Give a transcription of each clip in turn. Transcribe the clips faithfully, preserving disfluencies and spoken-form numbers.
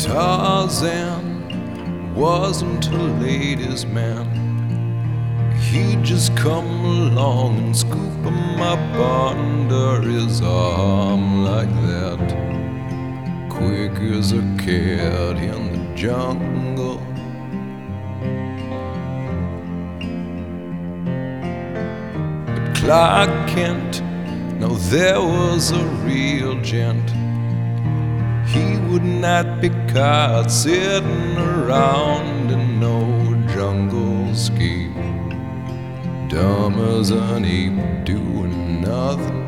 Tarzan wasn't a ladies' man. He'd just come along and scoop him up under his arm like that, quick as a cat in the jungle. But Clark Kent, now there was a real gent. He would not be caught sitting around in no jungle scheme, dumb as an ape doing nothing.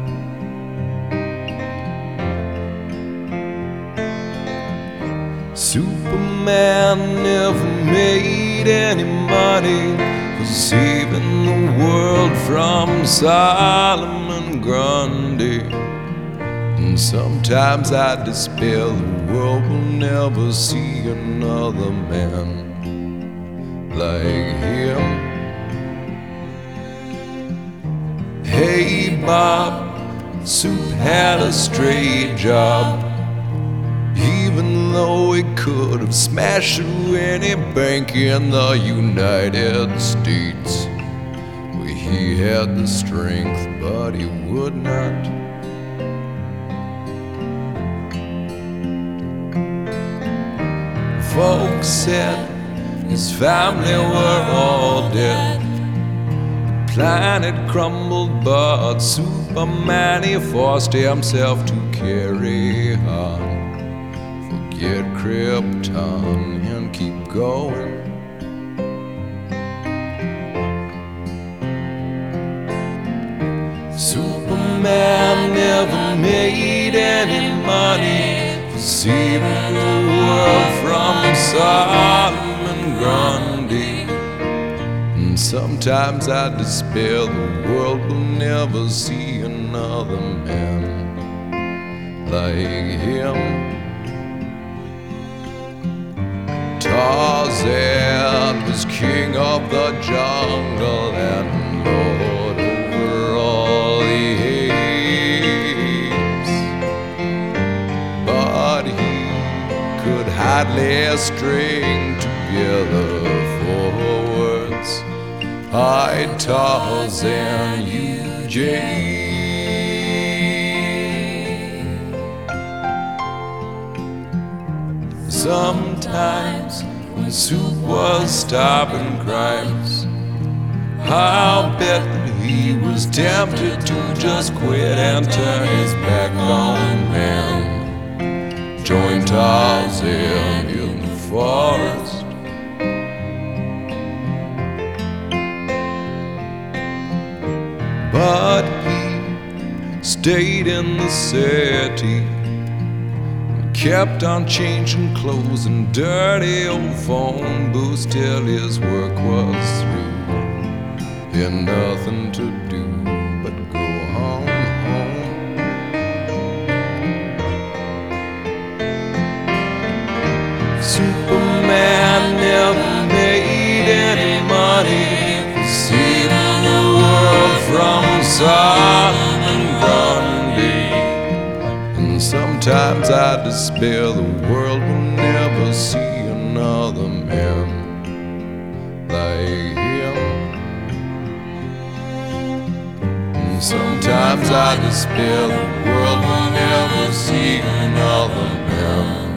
Superman never made any money for saving the world from Solomon Grundy. And sometimes I despair the world will never see another man like him. Hey Bob, Soup had a straight job, even though he could have smashed through any bank in the United States. Well, he had the strength, but he would not. Folks said his family were all dead. The planet crumbled, but Superman, he forced himself to carry on. Forget Krypton and keep going. Superman never made any money for saving the world from Solomon Grundy. And sometimes I despair the world will never see another man like him. Tarzan was king of the jungle and lord over all the apes, but he could hardly string together four words. I, Tarzan, you, Jane. Sometimes when Soup was stopping crimes, I'll bet that he was tempted to just quit and turn his back on man, join Tarzan in the forest. But he stayed in the city, kept on changing clothes and dirty old phone booths till his work was through. He had nothing to do but go home, home. Superman never made any money for saving the world from Solomon Grundy. Sometimes I despair the world will never see another man like him. And sometimes I despair the world will never see another man